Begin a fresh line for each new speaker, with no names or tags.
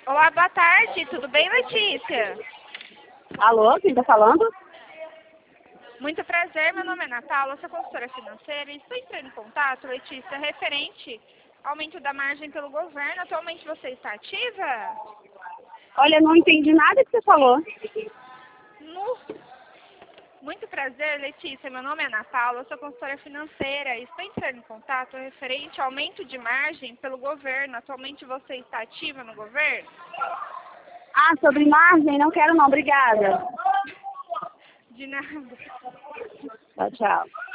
Olá, boa tarde. Tudo bem, Letícia?
Alô, quem tá falando?
Muito prazer, meu nome é Natália, sou consultora financeira e estou entrando em contato, Letícia, referente ao aumento da margem pelo governo. Atualmente você está ativa?
Olha, não entendi nada que você falou.
Muito prazer, Letícia. Meu nome é Natália, sou consultora financeira e estou entrando em contato referente ao aumento de margem pelo governo. Atualmente você está ativa no governo?
Ah, sobre margem? Não quero não, obrigada.
De nada.
Tchau, tchau.